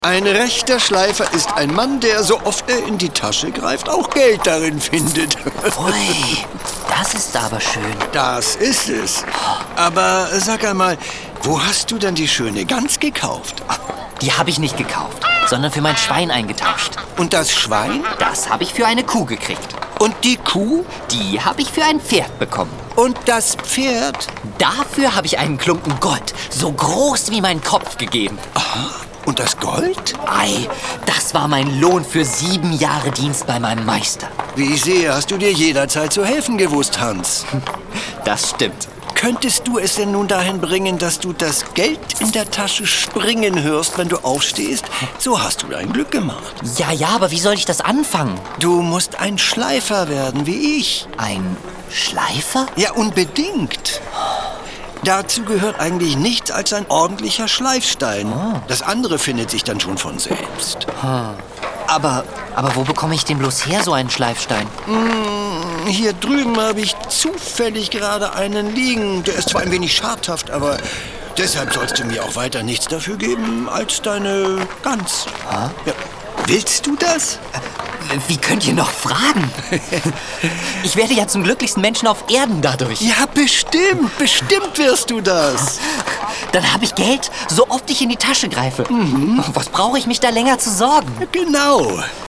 Ein rechter Schleifer ist ein Mann, der, so oft er in die Tasche greift, auch Geld darin findet. Ui, das ist aber schön. Das ist es. Aber sag einmal, wo hast du denn die schöne Gans gekauft? Die habe ich nicht gekauft, sondern für mein Schwein eingetauscht. Und das Schwein? Das habe ich für eine Kuh gekriegt. Und die Kuh? Die habe ich für ein Pferd bekommen. Und das Pferd? Dafür habe ich einen Klumpen Gold, so groß wie mein Kopf, gegeben. Aha. Und das Gold? Ei, das war mein Lohn für 7 Jahre Dienst bei meinem Meister. Wie ich sehe, hast du dir jederzeit zu helfen gewusst, Hans. Das stimmt. Könntest du es denn nun dahin bringen, dass du das Geld in der Tasche springen hörst, wenn du aufstehst? So hast du dein Glück gemacht. Ja, aber wie soll ich das anfangen? Du musst ein Schleifer werden, wie ich. Ein Schleifer? Ja, unbedingt. Dazu gehört eigentlich nichts als ein ordentlicher Schleifstein. Das andere findet sich dann schon von selbst. Aber wo bekomme ich denn bloß her, so einen Schleifstein? Hier drüben habe ich zufällig gerade einen liegen. Der ist zwar ein wenig schadhaft, aber deshalb sollst du mir auch weiter nichts dafür geben als deine Gans. Ja. Willst du das? Wie könnt ihr noch fragen? Ich werde ja zum glücklichsten Menschen auf Erden dadurch. Ja, bestimmt wirst du das. Dann habe ich Geld, so oft ich in die Tasche greife. Was brauche ich mich da länger zu sorgen? Genau.